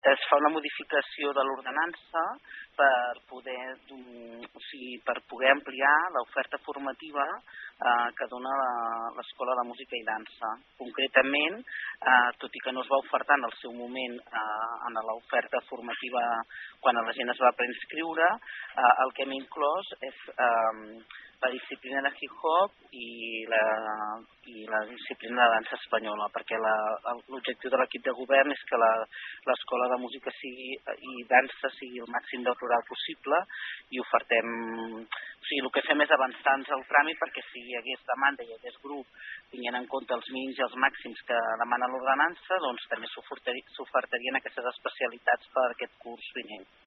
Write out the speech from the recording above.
es fa una modificació de l'ordenança per poder ampliar l'oferta formativa que dona l'Escola de Música i Dansa. Concretament, tot i que no es va ofertar en el seu moment en l'oferta formativa quan la gent es va preinscriure, el que hem inclòs és la disciplina de hip-hop i la disciplina de dansa espanyola, perquè l'objectiu de l'equip de govern és que l'Escola de Música i Dansa sigui el màxim de plural possible i ofertem... O sigui, el que fem és avançar-nos el tràmit perquè si hi hagués demanda i hi hagués grup tinguent en compte els mínims i els màxims que demana l'ordenança, doncs també s'ofertarien aquestes especialitats per aquest curs vinent.